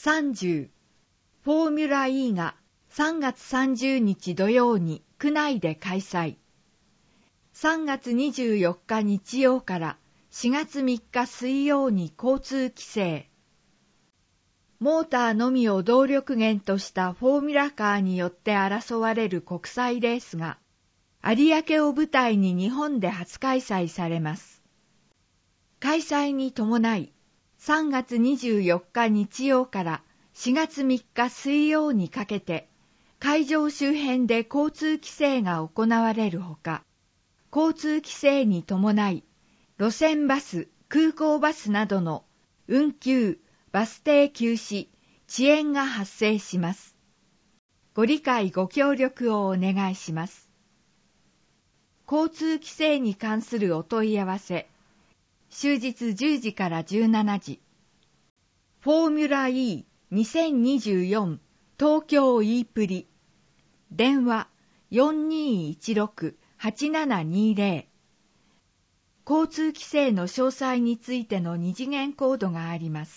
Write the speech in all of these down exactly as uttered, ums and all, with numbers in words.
さんじゅう、フォーミュラ E がさんがつさんじゅうにち土曜に区内で開催。さんがつにじゅうよっか日曜からしがつみっか水曜に交通規制。モーターのみを動力源としたフォーミュラカーによって争われる国際レースが有明を舞台に日本で初開催されます。開催に伴いさんがつにじゅうよっか日曜からしがつみっか水曜にかけて会場周辺で交通規制が行われるほか、交通規制に伴い路線バス、空港バスなどの運休、バス停休止、遅延が発生します。ご理解ご協力をお願いします。交通規制に関するお問い合わせ、終日じゅうじからじゅうしちじ。フォーミュラ Eにせんにじゅうよん 東京 E プリ。電話 よんにーいちろくはちななにーぜろ。交通規制の詳細についての二次元コードがあります。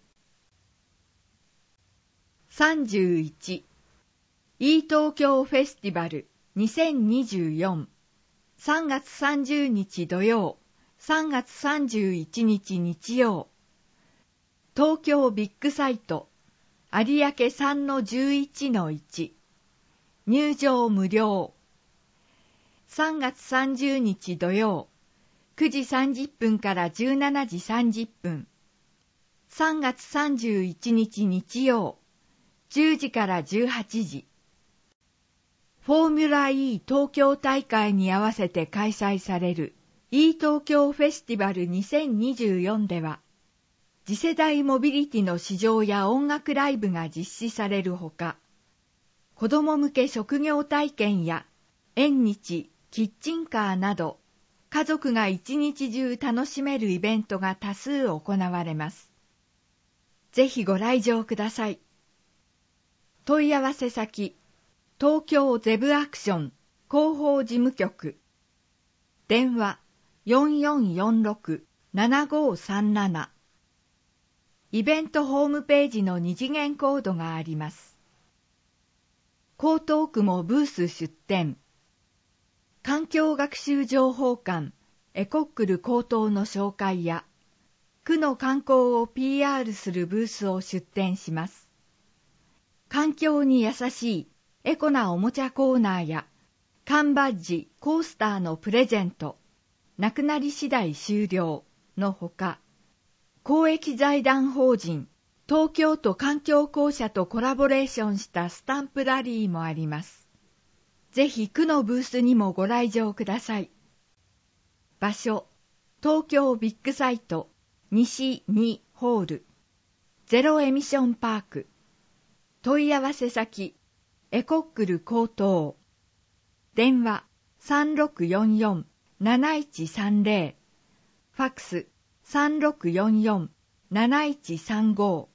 さんじゅういち、E 東京フェスティバルにせんにじゅうよん。さんがつさんじゅうにち土曜、さんがつさんじゅういちにち日曜。東京ビッグサイト、有明 さんのじゅういちのいち。入場無料。さんがつさんじゅうにち土曜、くじさんじゅっぷんからじゅうしちじさんじゅっぷん。さんがつさんじゅういちにち日曜、じゅうじからじゅうはちじ。フォーミュラ E 東京大会に合わせて開催される E 東京フェスティバルにせんにじゅうよんでは、次世代モビリティの市場や音楽ライブが実施されるほか、子ども向け職業体験や縁日、キッチンカーなど、家族が一日中楽しめるイベントが多数行われます。ぜひご来場ください。問い合わせ先、東京ゼブアクション広報事務局。電話 よんよんよんろくななごさんなな。イベントホームページの二次元コードがあります。江東区もブース出展。環境学習情報館エコックル江東の紹介や、区の観光を ピーアール するブースを出展します。環境に優しいエコなおもちゃコーナーや、缶バッジ、コースターのプレゼント、なくなり次第終了のほか、公益財団法人東京都環境公社とコラボレーションしたスタンプラリーもあります。ぜひ区のブースにもご来場ください。場所、東京ビッグサイト西にホール、ゼロエミッションパーク。問い合わせ先、エコックル江東。電話 さんろくよんよんなないちさんぜろ。ファックス さんろくよんよんなないちさんご。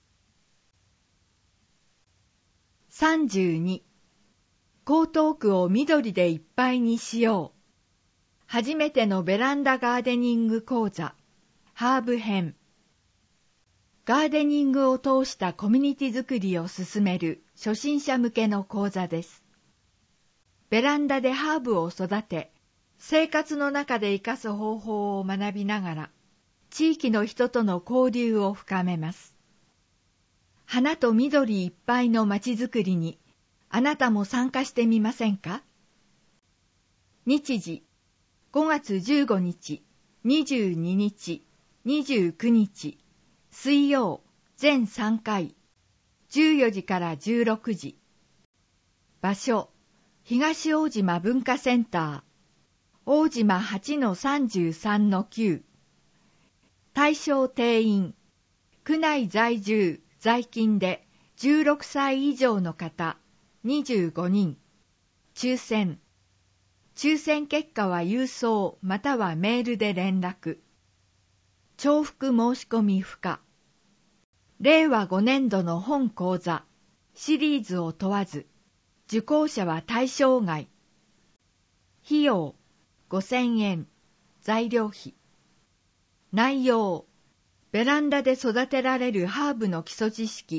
さんじゅうに、江東区を緑でいっぱいにしよう。初めてのベランダガーデニング講座、ハーブ編。ガーデニングを通したコミュニティづくりを進める初心者向けの講座です。ベランダでハーブを育て、生活の中で生かす方法を学びながら、地域の人との交流を深めます。花と緑いっぱいのまちづくりに、あなたも参加してみませんか？日時、ごがつじゅうごにち、にじゅうににち、にじゅうくにち、水曜、全さんかい、じゅうよじからじゅうろくじ。場所、東大島文化センター、大島 はちのさんじゅうさんのきゅう。対象定員、区内在住、在勤でじゅうろくさい以上の方、にじゅうごにん。抽選。抽選結果は郵送またはメールで連絡。重複申し込み不可。れいわごねんどの本講座、シリーズを問わず、受講者は対象外。費用、ごせんえん、材料費。内容、ベランダで育てられるハーブの基礎知識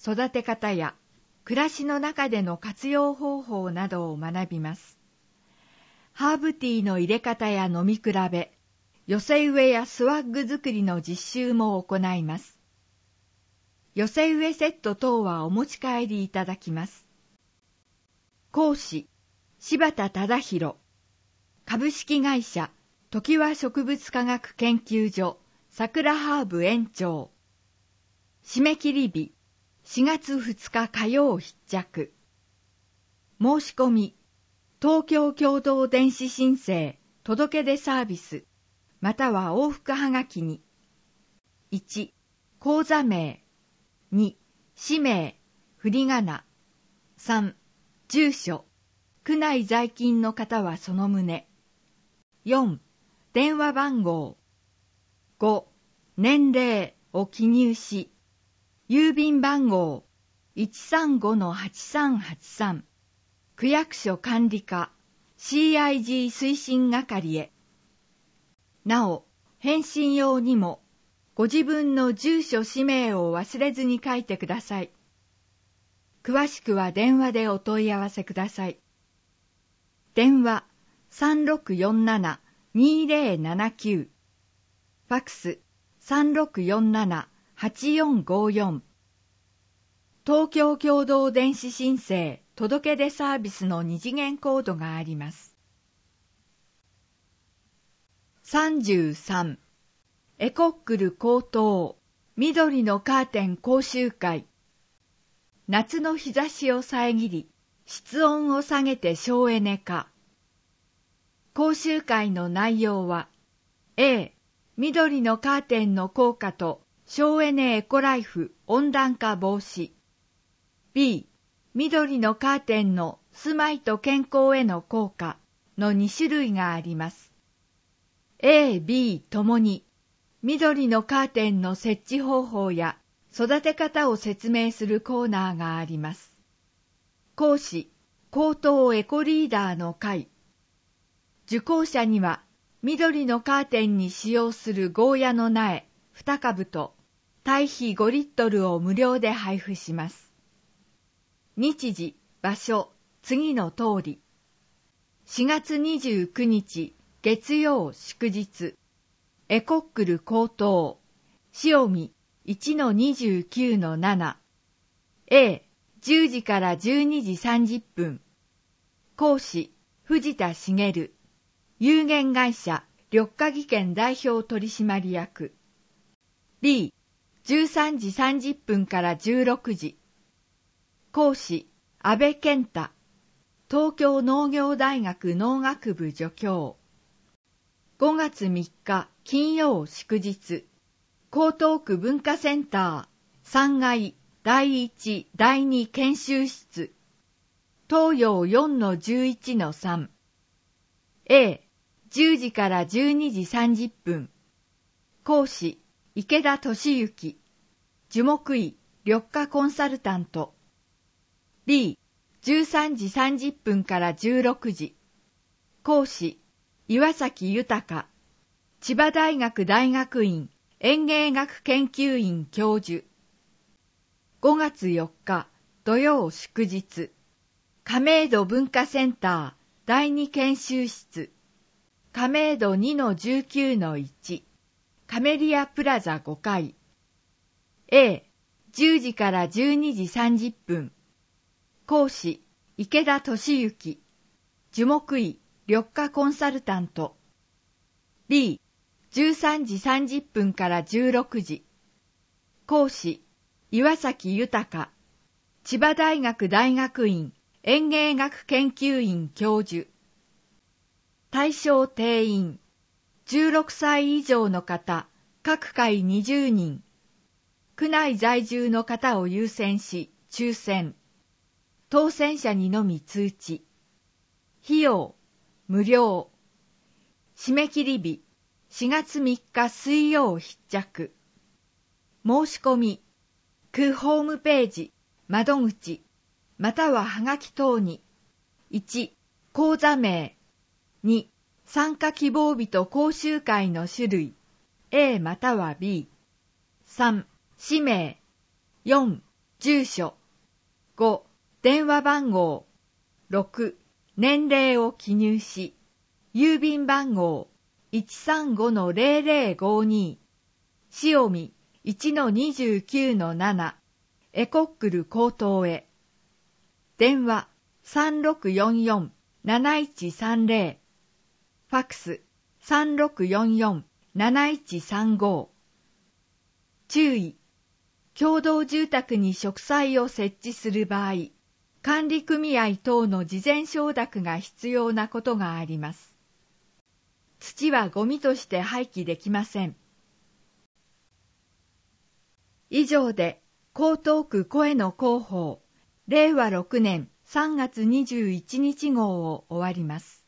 育て方や暮らしの中での活用方法などを学びます。ハーブティーの入れ方や飲み比べ、寄せ植えやスワッグ作りの実習も行います。寄せ植えセット等はお持ち帰りいただきます。講師、柴田忠宏、株式会社、常盤植物科学研究所、桜ハーブ園長。締め切り日、しがつふつか火曜必着。申し込み、東京共同電子申請、届け出サービス、または往復はがきに。いち、口座名。に、氏名、振り仮名。さん、住所。区内在勤の方はその旨。よん、電話番号。ご、年齢を記入し、郵便番号 いちさんごのはちさんはちさん、区役所管理課 シーアイジー 推進係へ。なお、返信用にも、ご自分の住所氏名を忘れずに書いてください。詳しくは電話でお問い合わせください。電話 さんろくよんななにぜろななきゅう、ファクス さんろくよんななはちよんごよん。東京共同電子申請届け出サービスの二次元コードがあります。さんじゅうさん、エコックル高等緑のカーテン講習会。夏の日差しを遮り、室温を下げて省エネ化。講習会の内容は、A、緑のカーテンの効果と省エネエコライフ温暖化防止。B、緑のカーテンの住まいと健康への効果のに種類があります。A、B ともに緑のカーテンの設置方法や育て方を説明するコーナーがあります。講師、高等エコリーダーの会。受講者には緑のカーテンに使用するゴーヤの苗にかぶと堆肥ごリットルを無料で配布します。日時、場所、次の通り。しがつにじゅうくにち月曜祝日。エコックル高等。塩見 いちのにじゅうきゅうのなな。A、じゅうじからじゅうにじさんじゅっぷん。講師、藤田茂。有限会社、緑化技研代表取締役。B、じゅうさんじさんじゅっぷんからじゅうろくじ。講師、安倍健太。東京農業大学農学部助教。ごがつみっか金曜祝日。江東区文化センターさんがいだいいちだいに研修室。東洋 よんのじゅういちのさん。A、じゅうじからじゅうにじさんじゅっぷん。講師、池田俊之。樹木医、緑化コンサルタント。B、じゅうさんじさんじゅっぷんからじゅうろくじ。講師、岩崎豊。千葉大学大学院園芸学研究員教授。ごがつよっか土曜祝日。亀戸文化センターだいに研修室。亀戸 にのじゅうきゅうのいち。カメリアプラザごかい。A、じゅうじからじゅうにじさんじゅっぷん。講師、池田俊之。樹木医、緑化コンサルタント。B、じゅうさんじさんじゅっぷんからじゅうろくじ。講師、岩崎豊。千葉大学大学院園芸学研究員教授。対象定員、じゅうろくさい以上の方、各回にじゅうにん。区内在住の方を優先し、抽選。当選者にのみ通知。費用、無料。締め切り日、しがつみっか水曜必着。申し込み、区ホームページ、窓口、またははがき等に。いち、講座名。に、参加希望日と講習会の種類。A または B。さん、氏名。よん、 住所。ご、電話番号。ろく、年齢を記入し、郵便番号 いちさんごのゼロゼロごに、塩見 いちのにじゅうきゅうのなな、エコックル高等へ。電話 さんろくよんよんなないちさんゼロ、ファックス さんろくよんよんなないちさんご。注意。共同住宅に植栽を設置する場合、管理組合等の事前承諾が必要なことがあります。土はゴミとして廃棄できません。以上で、江東区声の広報、れいわろくねんさんがつにじゅういちにち号を終わります。